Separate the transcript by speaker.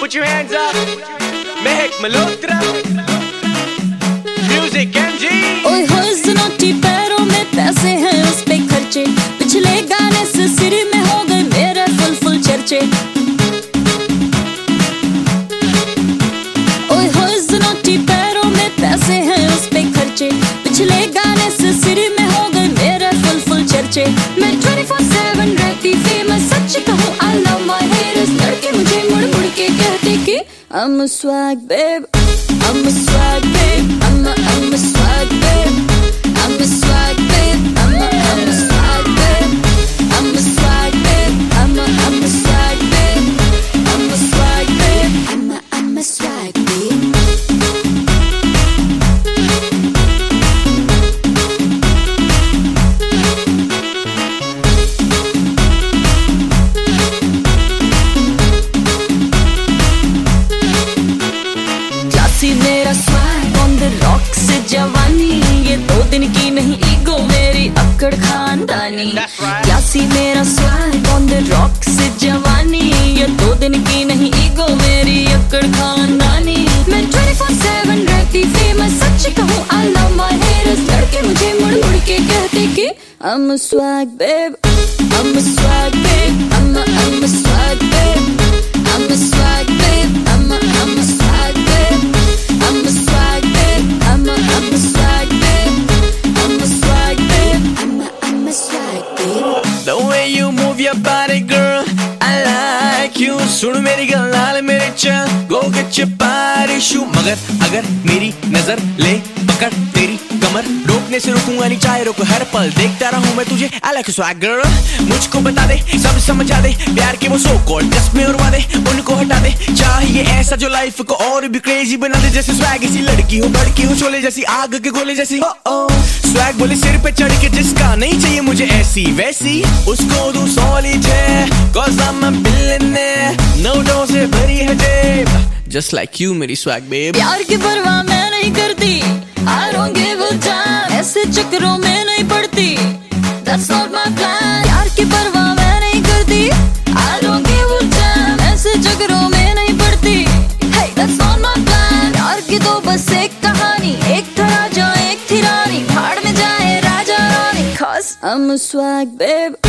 Speaker 1: put your hands up. Mehek Malhotra, Music MG.
Speaker 2: ओए होए ज़नोटी पैरों में पैसे हैं उस पे खर्चे, पिछले गाने से सिर में हो गए मेरे फुल चर्चे। ओए होए ज़नोटी पैरों में पैसे हैं उस पे खर्चे, पिछले गाने से सिर में हो गए मेरे फुल चर्चे। मैं 24/7 रहती फेमस, सच कहूँ I love my haters। लड़के मुझे मुड़ मुड़ के कहते कि I'm a swag babe, I'm a swag babe, I'm a swag babe, I'm a swag babe, I'm a swag babe, I'm a swag babe, I'm a swag babe, I'm a swag babe, I'm a swag babe। Classy मेरा swag on the rock से जवानी, ये 2 दिन की नहीं ego मेरी अक्कड़ खानदानी। Classy मेरा स्वैग ऑन द रॉक से जवानी, ये 2 दिन की नहीं ईगो मेरी अक्कड़ खानदानी। मैं 24/7 रहती फेमस, सच कहूँ I love my haters। लड़के मुझे मुड़ मुड़ के कहते कि I'm a swag babe, I'm a swag babe, I'm a swag babe, I'm a swag babe, I'm a swag babe, I'm a swag babe, I'm a swag babe, I'm a swag babe, I'm a swag babe।
Speaker 1: The way you move your body girl, I like you। सुन मेरी गलाल मेरे चल, go get your body shoe। मगर अगर मेरी नजर ले पकड़ तेरी कमर, रोकने से रोकूंगा नहीं चाहे रोक हर पल, देखता रहूं मैं तुझे I like you swag girl। मुझको बता दे सब समझा दे, प्यार के वो so called कस्में और वादे उनको हटा दे। चाहिए ऐसा जो लाइफ को और भी क्रेजी बना दे, जैसे स्वैग इसी लड़की हो बड़की हो शोले जैसी आग के गोले जैसी। स्वैग बोले सिर पे चढ़ के, जिसका नहीं चाहिए मुझे ऐसी वैसी, उसको दूं solitaire cause I'm a billionaire। नोटों से भरी है जेब just like you मेरी swag babe।
Speaker 2: प्यार की परवाह मैं नहीं करती, I don't give a damn। ऐसे चक्करों में नहीं पड़ती, that's not my plan। प्यार की परवाह मैं नहीं करती, I don't give a damn। ऐसे चक्करों में नहीं पड़ती, hey that's not my plan। प्यार की तो बस एक कहानी, एक था राजा एक थी रानी, भाड़ में जाए Raja Rani cause I'm a swag babe।